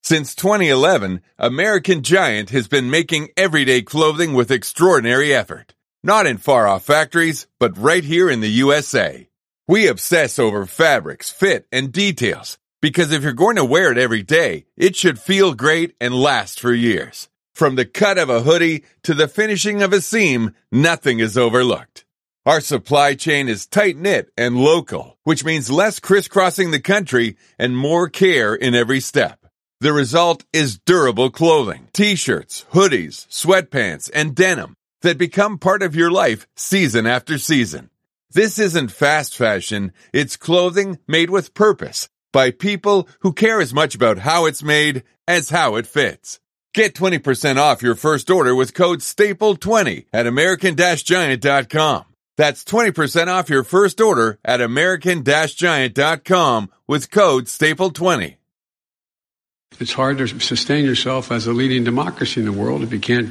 Since 2011, American Giant has been making everyday clothing with extraordinary effort. Not in far-off factories, but right here in the USA. We obsess over fabrics, fit, and details, because if you're going to wear it every day, it should feel great and last for years. From the cut of a hoodie to the finishing of a seam, nothing is overlooked. Our supply chain is tight-knit and local, which means less crisscrossing the country and more care in every step. The result is durable clothing, t-shirts, hoodies, sweatpants, and denim that become part of your life season after season. This isn't fast fashion, it's clothing made with purpose by people who care as much about how it's made as how it fits. Get 20% off your first order with code STAPLE20 at American-Giant.com. That's 20% off your first order at American-Giant.com with code STAPLE20. It's hard to sustain yourself as a leading democracy in the world if you can't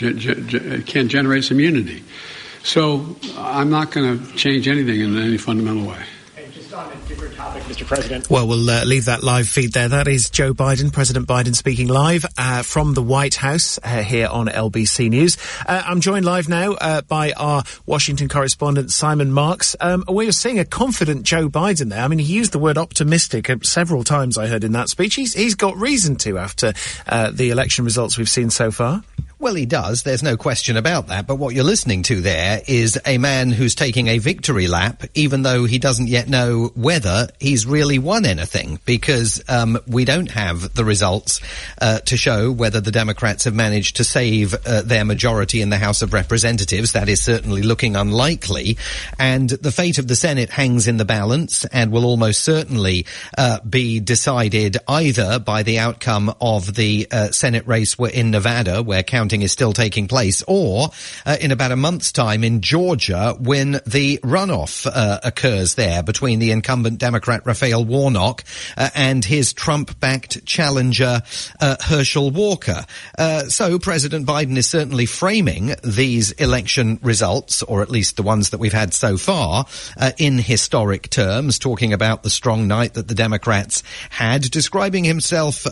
generate some unity. So I'm not going to change anything in any fundamental way. Just on a different topic, Mr. President. Well, we'll leave that live feed there. That is Joe Biden, President Biden, speaking live from the White House here on LBC News. I'm joined live now by our Washington correspondent, Simon Marks. We're seeing a confident Joe Biden there. I mean, he used the word optimistic several times, I heard in that speech. He's got reason to after the election results we've seen so far. Well, he does. There's no question about that. But what you're listening to there is a man who's taking a victory lap, even though he doesn't yet know whether he's really won anything, because we don't have the results to show whether the Democrats have managed to save their majority in the House of Representatives. That is certainly looking unlikely. And the fate of the Senate hangs in the balance and will almost certainly be decided either by the outcome of the Senate race in Nevada, where counting is still taking place, or in about a month's time in Georgia when the runoff occurs there between the incumbent Democrat Raphael Warnock and his Trump-backed challenger Herschel Walker. So President Biden is certainly framing these election results, or at least the ones that we've had so far, in historic terms, talking about the strong night that the Democrats had, describing himself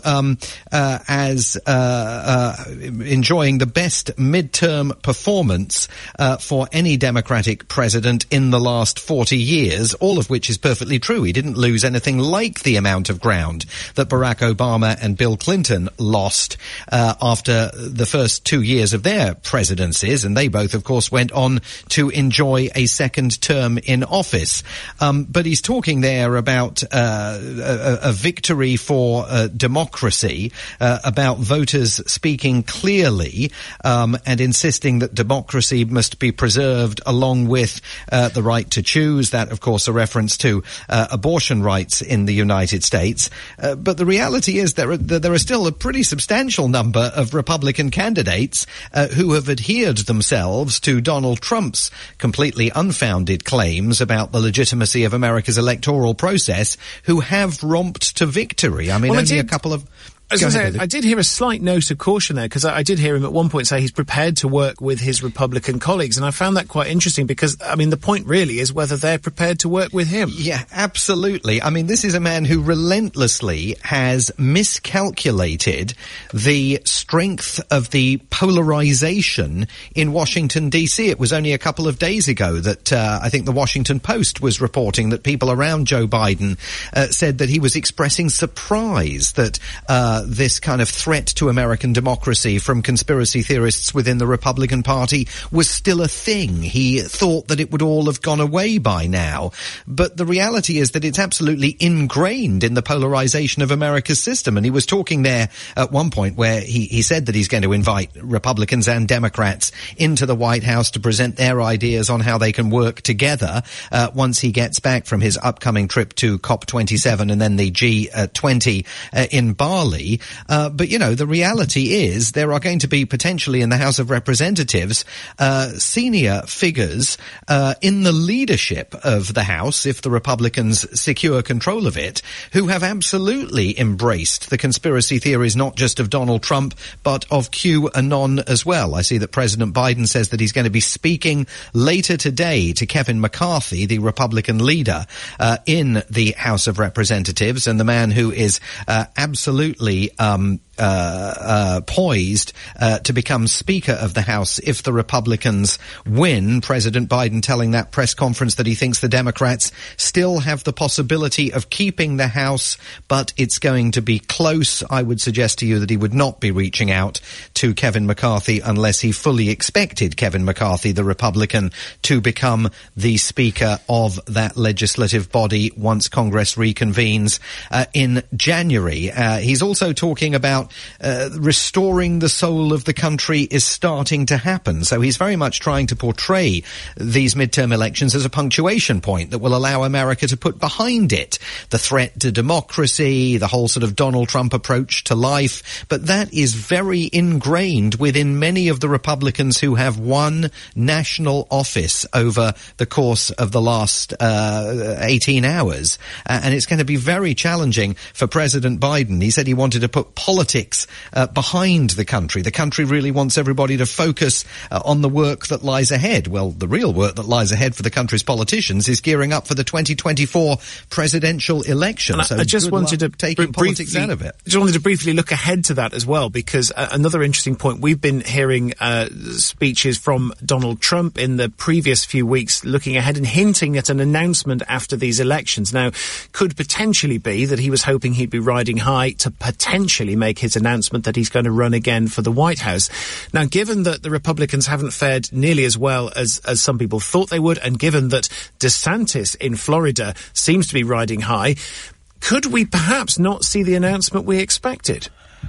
as enjoying the best midterm performance for any Democratic president in the last 40 years, all of which is perfectly true. He didn't lose anything like the amount of ground that Barack Obama and Bill Clinton lost after the first 2 years of their presidencies, and they both, of course, went on to enjoy a second term in office. But he's talking there about a victory for democracy, about voters speaking clearly, and insisting that democracy must be preserved along with the right to choose. That, of course, a reference to abortion rights in the United States. But the reality is there are still a pretty substantial number of Republican candidates who have adhered themselves to Donald Trump's completely unfounded claims about the legitimacy of America's electoral process, who have romped to victory. I mean, only a couple of... I did hear a slight note of caution there, because I did hear him at one point say he's prepared to work with his Republican colleagues, and I found that quite interesting because, I mean, the point really is whether they're prepared to work with him. Yeah, absolutely. I mean, this is a man who relentlessly has miscalculated the strength of the polarization in Washington, D.C. It was only a couple of days ago that I think the Washington Post was reporting that people around Joe Biden said that he was expressing surprise that this kind of threat to American democracy from conspiracy theorists within the Republican Party was still a thing. He thought that it would all have gone away by now. But the reality is that it's absolutely ingrained in the polarization of America's system. And he was talking there at one point where he said that he's going to invite Republicans and Democrats into the White House to present their ideas on how they can work together once he gets back from his upcoming trip to COP27 and then the G20 in Bali. But, you know, the reality is there are going to be potentially in the House of Representatives senior figures in the leadership of the House, if the Republicans secure control of it, who have absolutely embraced the conspiracy theories not just of Donald Trump, but of QAnon as well. I see that President Biden says that he's going to be speaking later today to Kevin McCarthy, the Republican leader in the House of Representatives, and the man who is absolutely actually poised to become Speaker of the House if the Republicans win. President Biden telling that press conference that he thinks the Democrats still have the possibility of keeping the House, but it's going to be close. I would suggest to you that he would not be reaching out to Kevin McCarthy unless he fully expected Kevin McCarthy, the Republican, to become the Speaker of that legislative body once Congress reconvenes in January. He's also talking about restoring the soul of the country is starting to happen. So he's very much trying to portray these midterm elections as a punctuation point that will allow America to put behind it the threat to democracy, the whole sort of Donald Trump approach to life. But that is very ingrained within many of the Republicans who have won national office over the course of the last 18 hours. And it's going to be very challenging for President Biden. He said he wanted to put politics behind the country. The country really wants everybody to focus on the work that lies ahead. Well, the real work that lies ahead for the country's politicians is gearing up for the 2024 presidential election. And so I just wanted to taking politics out of it. Just wanted to briefly look ahead to that as well, because another interesting point, we've been hearing speeches from Donald Trump in the previous few weeks looking ahead and hinting at an announcement after these elections. Now, could potentially be that he was hoping he'd be riding high to potentially make his announcement that he's going to run again for the White House. Now, given that the Republicans haven't fared nearly as well as some people thought they would, and given that DeSantis in Florida seems to be riding high, could we perhaps not see the announcement we expected?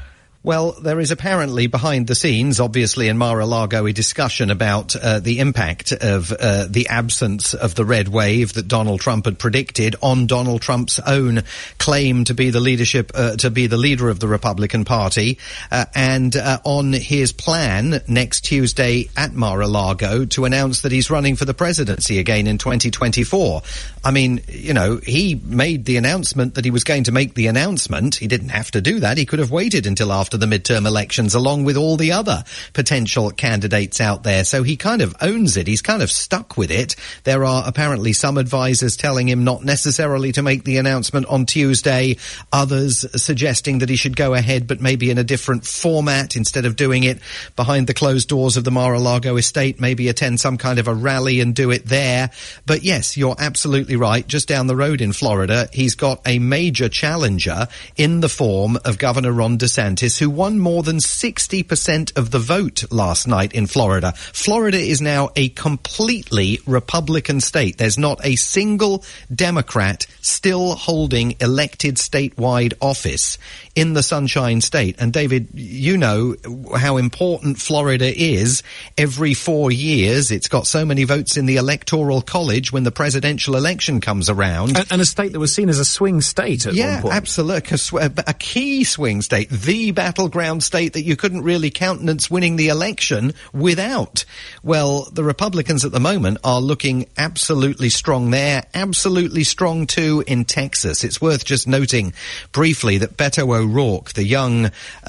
Well, there is apparently behind the scenes, obviously in Mar-a-Lago, a discussion about the impact of the absence of the red wave that Donald Trump had predicted on Donald Trump's own claim to be the leader of the Republican Party, and on his plan next Tuesday at Mar-a-Lago to announce that he's running for the presidency again in 2024. I mean, you know, he made the announcement that he was going to make the announcement. He didn't have to do that. He could have waited until after the midterm elections, along with all the other potential candidates out there. So he kind of owns it. He's kind of stuck with it. There are apparently some advisors telling him not necessarily to make the announcement on Tuesday, others suggesting that he should go ahead, but maybe in a different format instead of doing it behind the closed doors of the Mar-a-Lago estate, maybe attend some kind of a rally and do it there. But yes, you're absolutely right. Just down the road in Florida, he's got a major challenger in the form of Governor Ron DeSantis, who won more than 60% of the vote last night in Florida. Florida is now a completely Republican state. There's not a single Democrat still holding elected statewide office in the Sunshine State. And David, you know how important Florida is. Every 4 years, it's got so many votes in the Electoral College when the presidential election comes around. And a state that was seen as a swing state at one point. Yeah, absolutely. A key swing state, the battleground state that you couldn't really countenance winning the election without. Well, the Republicans at the moment are looking absolutely strong there, absolutely strong too in Texas. It's worth just noting briefly that Beto O'Rourke, the young,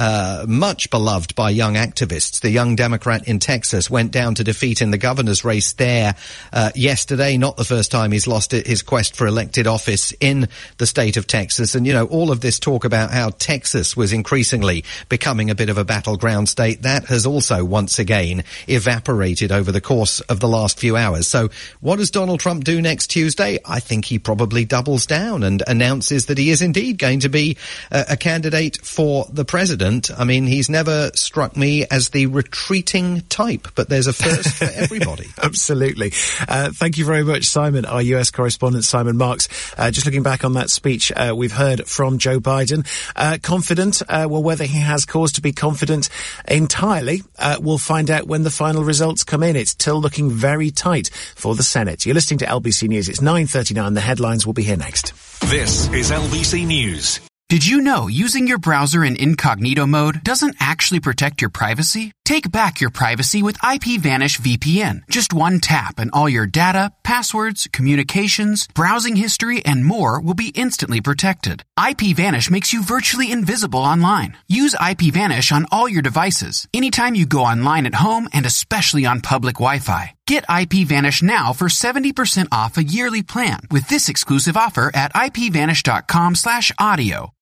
much beloved by young activists, the young Democrat in Texas, went down to defeat in the governor's race there yesterday. Not the first time he's lost his quest for elected office in the state of Texas. And, you know, all of this talk about how Texas was increasingly becoming a bit of a battleground state, that has also once again evaporated over the course of the last few hours. So what does Donald Trump do next Tuesday? I think he probably doubles down and announces that he is indeed going to be a candidate for the president. I mean, he's never struck me as the retreating type, but there's a first for everybody. Absolutely. Thank you very much, Simon, our US correspondent, Simon Marks. Just looking back on that speech we've heard from Joe Biden. Confident, well, whether he has cause to be confident entirely, we'll find out when the final results come in. It's still looking very tight for the Senate. You're listening to LBC News. It's 9:39. The headlines will be here next. This is LBC News. Did you know using your browser in incognito mode doesn't actually protect your privacy? Take back your privacy with IPVanish VPN. Just one tap and all your data, passwords, communications, browsing history, and more will be instantly protected. IPVanish makes you virtually invisible online. Use IPVanish on all your devices, anytime you go online at home and especially on public Wi-Fi. Get IPVanish now for 70% off a yearly plan with this exclusive offer at IPVanish.com/audio.